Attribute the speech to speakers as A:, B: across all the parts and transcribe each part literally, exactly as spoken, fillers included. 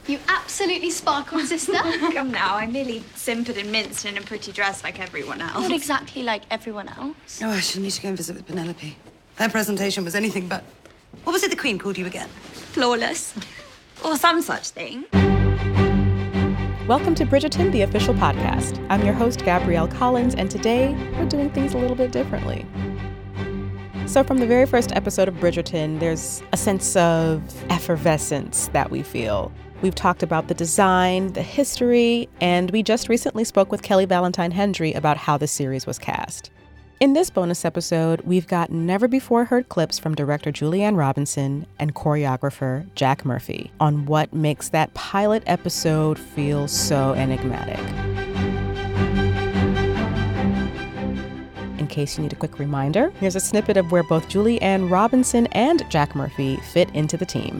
A: You absolutely sparkle, sister.
B: Come now, I merely simpered and minced in a pretty dress like everyone else.
A: Not exactly like everyone else.
C: Oh, I shall need to go and visit with Penelope. Her presentation was anything but... What was it the Queen called you again?
B: Flawless. Or some such thing.
D: Welcome to Bridgerton, the official podcast. I'm your host, Gabrielle Collins, and today we're doing things a little bit differently. So from the very first episode of Bridgerton, there's a sense of effervescence that we feel. We've talked about the design, the history, and we just recently spoke with Kelly Valentine Hendry about how the series was cast. In this bonus episode, we've got never-before-heard clips from director Julianne Robinson and choreographer Jack Murphy on what makes that pilot episode feel so enigmatic. In case you need a quick reminder, here's a snippet of where both Julianne Robinson and Jack Murphy fit into the team.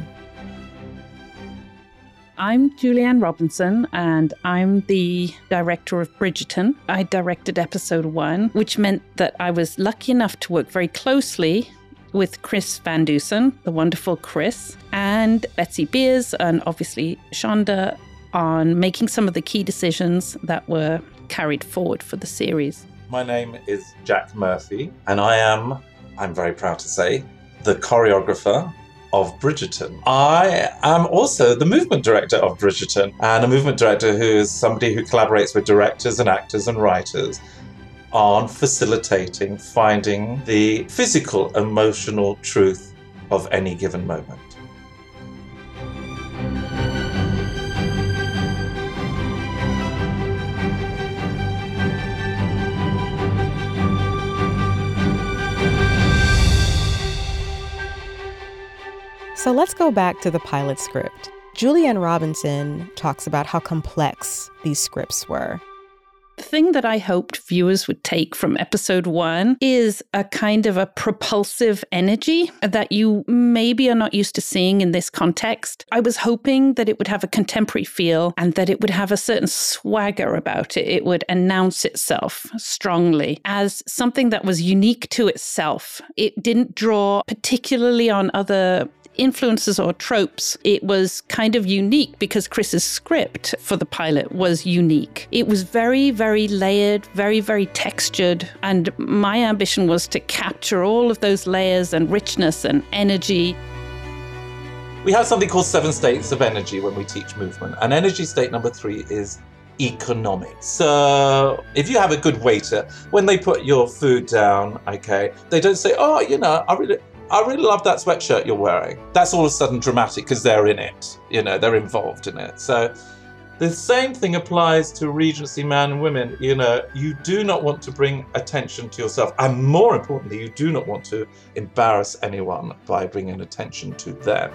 E: I'm Julianne Robinson, and I'm the director of Bridgerton. I directed episode one, which meant that I was lucky enough to work very closely with Chris Van Dusen, the wonderful Chris, and Betsy Beers, and obviously Shonda, on making some of the key decisions that were carried forward for the series.
F: My name is Jack Murphy, and I am, I'm very proud to say, the choreographer of Bridgerton. I am also the movement director of Bridgerton, and a movement director who is somebody who collaborates with directors and actors and writers on facilitating finding the physical, emotional truth of any given moment.
D: So let's go back to the pilot script. Julianne Robinson talks about how complex these scripts were.
E: The thing that I hoped viewers would take from episode one is a kind of a propulsive energy that you maybe are not used to seeing in this context. I was hoping that it would have a contemporary feel and that it would have a certain swagger about it. It would announce itself strongly as something that was unique to itself. It didn't draw particularly on other influences or tropes. It was kind of unique because Chris's script for the pilot was unique. It was very, very layered, very, very textured. And my ambition was to capture all of those layers and richness and energy.
F: We have something called seven states of energy when we teach movement. And energy state number three is economic. So if you have a good waiter, when they put your food down, okay, they don't say, oh, you know, I really... I really love that sweatshirt you're wearing. That's all of a sudden dramatic because they're in it. You know, they're involved in it. So the same thing applies to Regency men and women. You know, you do not want to bring attention to yourself. And more importantly, you do not want to embarrass anyone by bringing attention to them.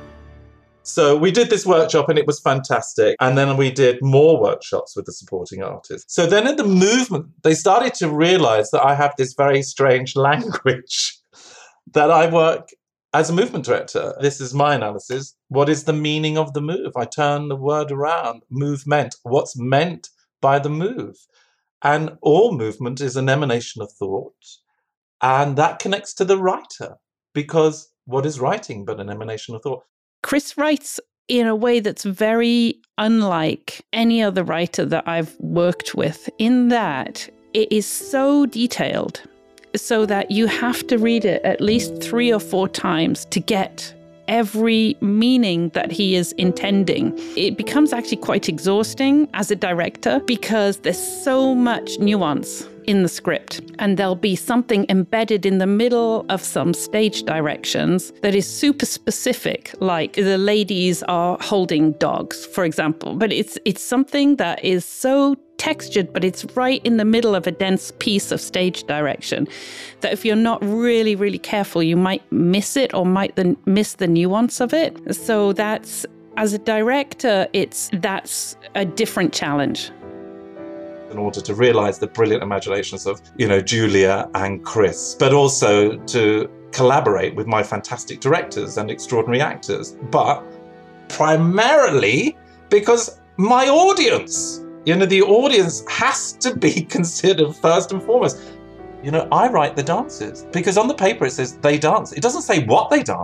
F: So we did this workshop and it was fantastic. And then we did more workshops with the supporting artists. So then in the movement, they started to realize that I have this very strange language that I work as a movement director. This is my analysis. What is the meaning of the move? I turn the word around. Movement. What's meant by the move? And all movement is an emanation of thought. And that connects to the writer, because what is writing but an emanation of thought?
E: Chris writes in a way that's very unlike any other writer that I've worked with, in that it is so detailed, so that you have to read it at least three or four times to get every meaning that he is intending. It becomes actually quite exhausting as a director because there's so much nuance in the script, and there'll be something embedded in the middle of some stage directions that is super specific, like the ladies are holding dogs, for example. But it's it's something that is so textured, but it's right in the middle of a dense piece of stage direction that if you're not really, really careful, you might miss it or might the, miss the nuance of it. So that's, as a director, it's that's a different challenge.
F: In order to realize the brilliant imaginations of, you know, Julia and Chris, but also to collaborate with my fantastic directors and extraordinary actors, but primarily because my audience, you know, the audience has to be considered first and foremost. You know, I write the dances because on the paper it says they dance. It doesn't say what they dance.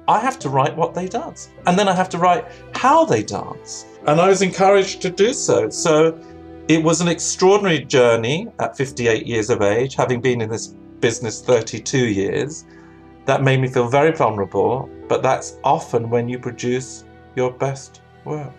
F: I have to write what they dance. And then I have to write how they dance. And I was encouraged to do so. So it was an extraordinary journey at fifty-eight years of age, having been in this business thirty-two years. That made me feel very vulnerable, but that's often when you produce your best work.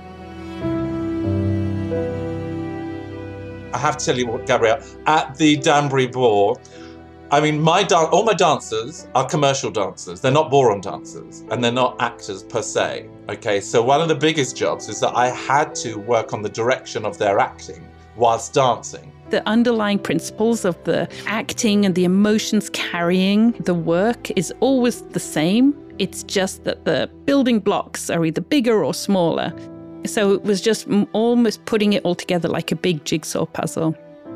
F: I have to tell you what, Gabrielle, at the Danbury Ball, I mean, my dan- all my dancers are commercial dancers. They're not ballroom dancers, and they're not actors per se. Okay, so one of the biggest jobs is that I had to work on the direction of their acting whilst dancing.
E: The underlying principles of the acting and the emotions carrying the work is always the same. It's just that the building blocks are either bigger or smaller. So it was just almost putting it all together like a big jigsaw puzzle.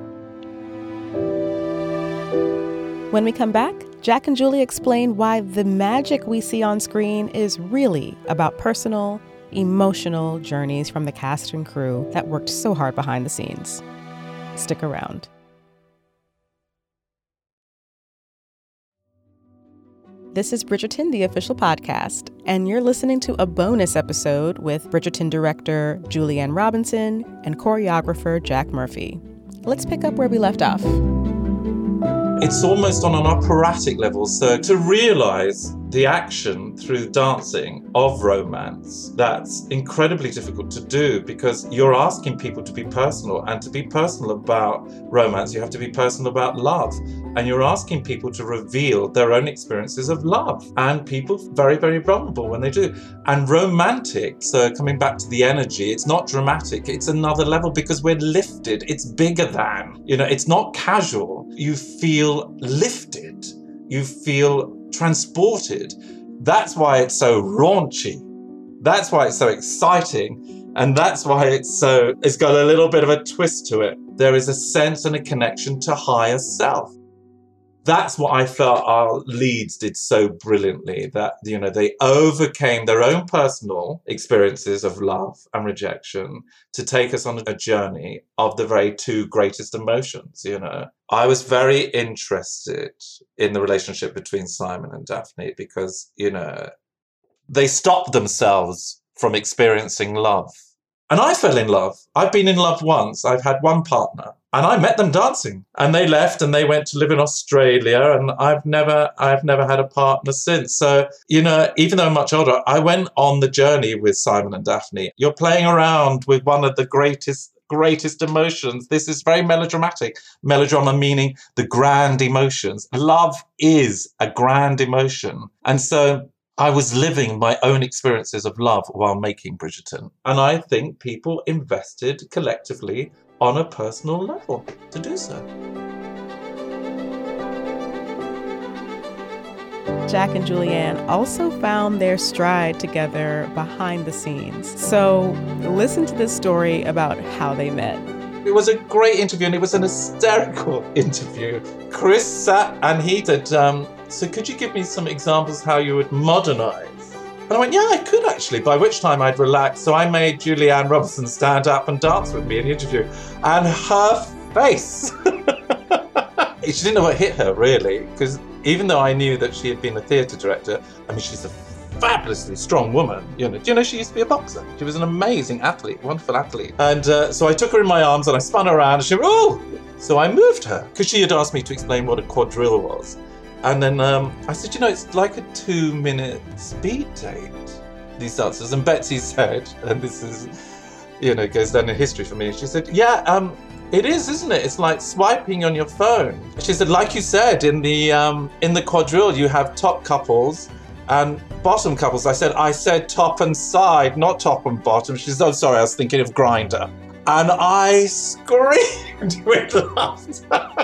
D: When we come back, Jack and Julie explain why the magic we see on screen is really about personal, emotional journeys from the cast and crew that worked so hard behind the scenes. Stick around. This is Bridgerton, the official podcast, and you're listening to a bonus episode with Bridgerton director Julianne Robinson and choreographer Jack Murphy. Let's pick up where we left off.
F: It's almost on an operatic level. So to realize the action through dancing of romance, that's incredibly difficult to do because you're asking people to be personal, and to be personal about romance, you have to be personal about love. And you're asking people to reveal their own experiences of love, and people very, very vulnerable when they do. And romantic, so coming back to the energy, it's not dramatic, it's another level because we're lifted, it's bigger than, you know, it's not casual. You feel lifted, you feel transported. That's why it's so raunchy. That's why it's so exciting. And that's why it's so, it's got a little bit of a twist to it. There is a sense and a connection to higher self. That's what I felt our leads did so brilliantly, that, you know, they overcame their own personal experiences of love and rejection to take us on a journey of the very two greatest emotions, you know. I was very interested in the relationship between Simon and Daphne because, you know, they stopped themselves from experiencing love. And I fell in love. I've been in love once. I've had one partner. And I met them dancing. And they left and they went to live in Australia. And I've never I've never had a partner since. So, you know, even though I'm much older, I went on the journey with Simon and Daphne. You're playing around with one of the greatest, greatest emotions. This is very melodramatic. Melodrama meaning the grand emotions. Love is a grand emotion. And so I was living my own experiences of love while making Bridgerton. And I think people invested collectively on a personal level to do so.
D: Jack and Julianne also found their stride together behind the scenes. So listen to this story about how they met.
F: It was a great interview, and it was an hysterical interview. Chris sat and he said, um, so could you give me some examples how you would modernize? And I went, yeah, I could actually, by which time I'd relaxed. So I made Julianne Robinson stand up and dance with me in the interview. And her face, she didn't know what hit her, really, because even though I knew that she had been a theatre director, I mean, she's a fabulously strong woman. You know, do you know she used to be a boxer? She was an amazing athlete, wonderful athlete. And uh, so I took her in my arms and I spun her around and she went, oh! So I moved her because she had asked me to explain what a quadrille was. And then um, I said, you know, it's like a two-minute speed date, these dancers. And Betsy said, and this is, you know, goes down in history for me. She said, yeah, um, it is, isn't it? It's like swiping on your phone. She said, like you said, in the um, in the quadrille, you have top couples and bottom couples. I said, I said top and side, not top and bottom. She said, oh, sorry, I was thinking of Grindr. And I screamed with laughter.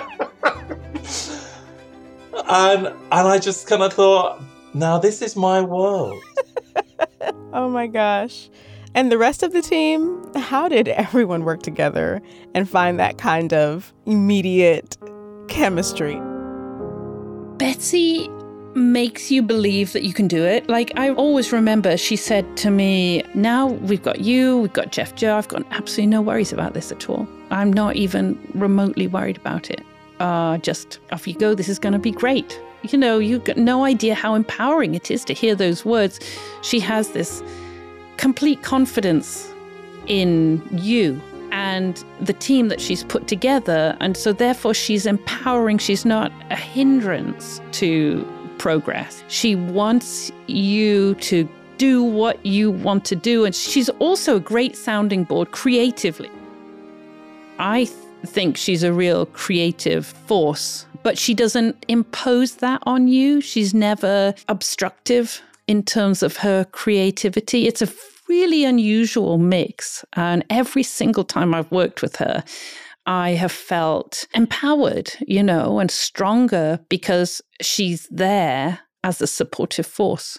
F: And and I just kind of thought, now this is my world.
D: Oh my gosh. And the rest of the team, how did everyone work together and find that kind of immediate chemistry?
E: Betsy makes you believe that you can do it. Like, I always remember she said to me, now we've got you, we've got Jeff Joe, I've got absolutely no worries about this at all. I'm not even remotely worried about it. Uh, just off you go, this is going to be great. You know, you've got no idea how empowering it is to hear those words. She has this complete confidence in you and the team that she's put together. And so therefore she's empowering. She's not a hindrance to progress. She wants you to do what you want to do. And she's also a great sounding board creatively. I th- think she's a real creative force, but she doesn't impose that on you. She's never obstructive in terms of her creativity. It's a really unusual mix. And every single time I've worked with her, I have felt empowered, you know, and stronger because she's there as a supportive force.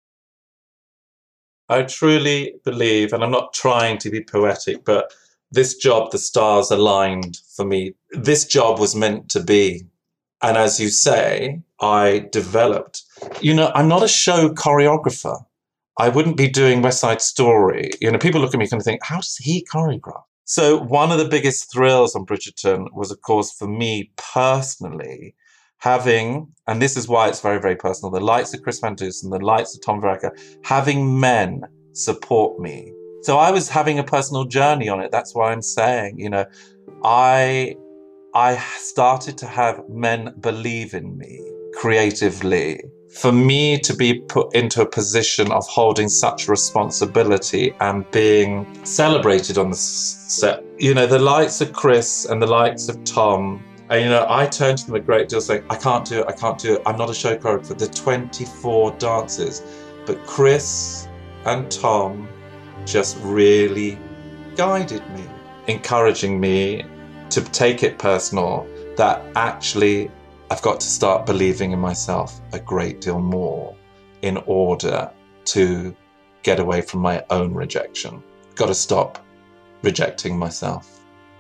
F: I truly believe, and I'm not trying to be poetic, but this job, the stars aligned for me. This job was meant to be. And as you say, I developed, you know, I'm not a show choreographer. I wouldn't be doing West Side Story. You know, people look at me and think, how does he choreograph? So one of the biggest thrills on Bridgerton was, of course, for me personally, having, and this is why it's very, very personal, the likes of Chris Van Dusen, the likes of Tom Vareca, having men support me. So I was having a personal journey on it. That's why I'm saying, you know, I I started to have men believe in me creatively. For me to be put into a position of holding such responsibility and being celebrated on the set, you know, the likes of Chris and the likes of Tom, and, you know, I turned to them a great deal saying, I can't do it, I can't do it. I'm not a show choreographer. The twenty-four dancers. But Chris and Tom just really guided me, encouraging me to take it personal, that actually I've got to start believing in myself a great deal more in order to get away from my own rejection. Got to stop rejecting myself.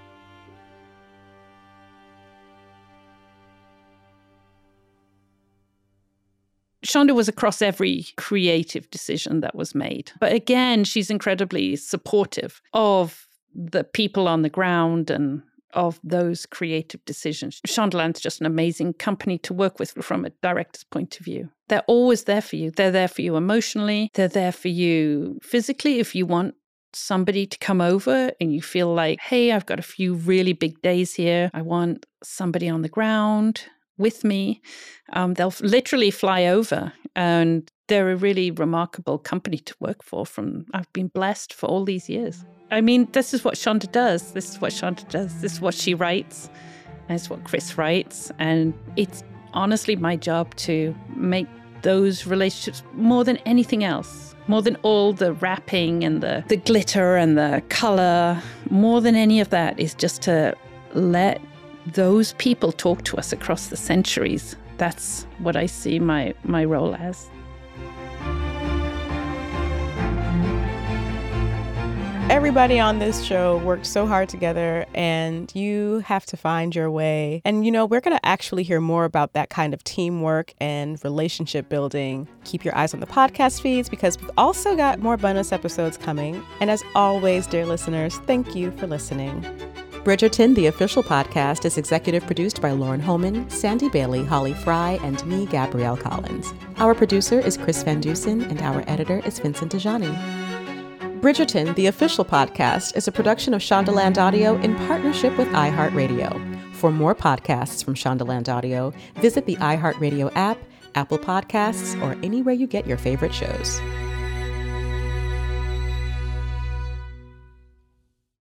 E: Shonda was across every creative decision that was made. But again, she's incredibly supportive of the people on the ground and of those creative decisions. Shondaland's just an amazing company to work with from a director's point of view. They're always there for you. They're there for you emotionally. They're there for you physically. If you want somebody to come over and you feel like, hey, I've got a few really big days here. I want somebody on the ground with me. Um, they'll literally fly over, and they're a really remarkable company to work for. From I've been blessed for all these years. I mean, this is what Shonda does. This is what Shonda does. This is what she writes. And it's what Chris writes. And it's honestly my job to make those relationships more than anything else, more than all the wrapping and the, the glitter and the color, more than any of that is just to let those people talk to us across the centuries. That's what I see my, my role as.
D: Everybody on this show worked so hard together, and you have to find your way. And, you know, we're going to actually hear more about that kind of teamwork and relationship building. Keep your eyes on the podcast feeds, because we've also got more bonus episodes coming. And as always, dear listeners, thank you for listening. Bridgerton, the official podcast, is executive produced by Lauren Holman, Sandy Bailey, Holly Fry, and me, Gabrielle Collins. Our producer is Chris Van Dusen, and our editor is Vincent Dejani. Bridgerton, the official podcast, is a production of Shondaland Audio in partnership with iHeartRadio. For more podcasts from Shondaland Audio, visit the iHeartRadio app, Apple Podcasts, or anywhere you get your favorite shows.